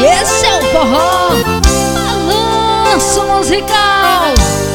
esse é o forró balanço musical.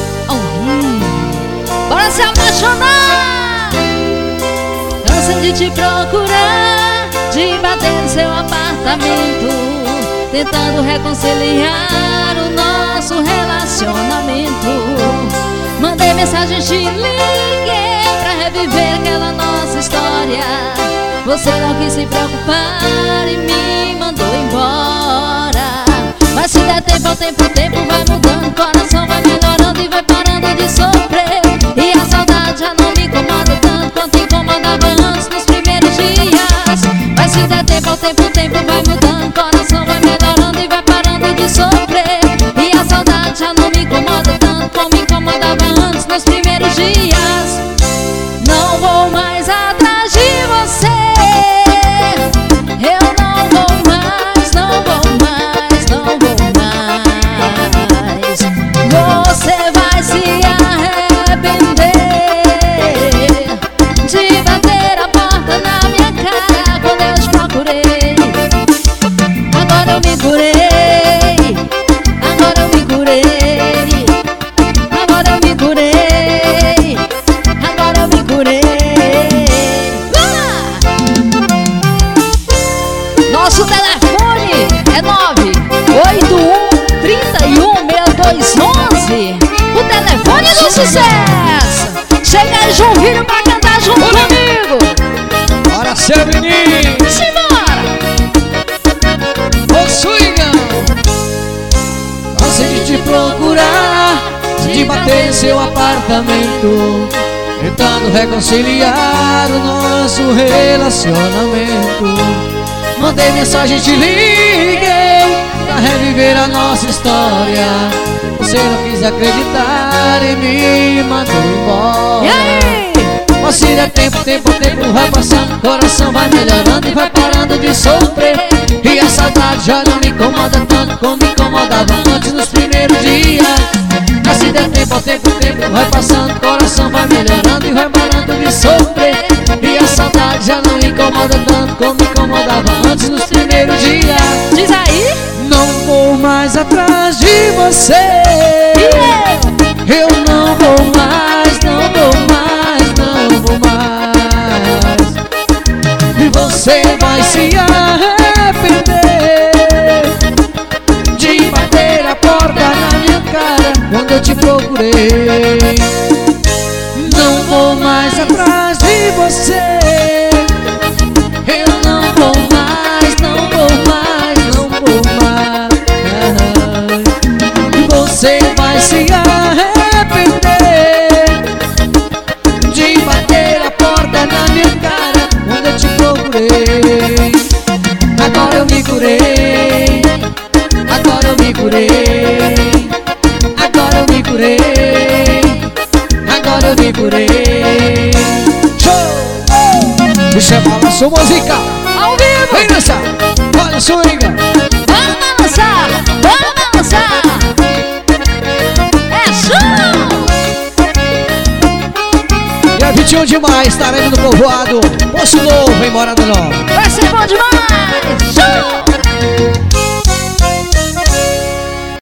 Bora se apaixonar. Cansei de te procurar, de bater no seu apartamento, tentando reconciliar o nosso relacionamento. Mandei mensagem, te liguei pra reviver aquela nossa história. Você não quis se preocupar e me mandou embora. Mas se der tempo ao tempo, o tempo vai mudando, o coração vai melhorando e vai parando de sofrer. E a saudade já não me incomoda tanto quanto incomodava antes nos primeiros dias. Mas se der tempo ao tempo, o tempo vai mudando, o coração vai melhorando e vai parando de sofrer. E a saudade já não me incomoda tanto como incomodava antes nos primeiros dias. Não vou mais atrás de você, eu não vou mais, não vou mais, não vou mais. Você vai se arrepender de bater a porta na minha cara quando eu te procurei. Agora eu me curei, agora eu me curei, agora eu me curei, agora eu me curei. Nosso telefone é 981-31-6211. O telefone do sucesso. Chega aí, João Filho, pra cantar junto comigo. Bora, seu menino. Simbora. Ô, swingão. Cansei de te procurar, de bater em seu apartamento, tentando reconciliar o nosso relacionamento. Mandei mensagem, te liguei pra reviver a nossa história. Você não quis acreditar e me mandou embora. E aí? Mas se der tempo, o tempo vai passando, o coração vai melhorando e vai parando de sofrer. E a saudade já não me incomoda tanto como me incomodava antes nos primeiros dias. Mas se der tempo, o tempo vai passando, o coração vai melhorando e vai parando de sofrer. E a saudade já não me incomoda tanto como me incomodava antes nos primeiros dias. Diz aí. Não vou mais atrás de você, eu não vou mais, não vou mais, não vou mais. E você vai se arrepender de bater a porta na minha cara quando eu te procurei. Não vou mais atrás de você, eu não vou mais, não vou mais, não vou mais. Você vai se arrepender de bater a porta na minha cara quando eu te procurei. Agora eu me curei, agora eu me curei, agora eu me curei, agora eu me curei. Show! Isso é balanço musical Ao vivo. vem dançar, olha o swing. Vamos balançar, vamos balançar. É show. Dia 21 de maio estaremos no povoado Poço Novo, em Morada Nova. Vai ser bom demais. Show.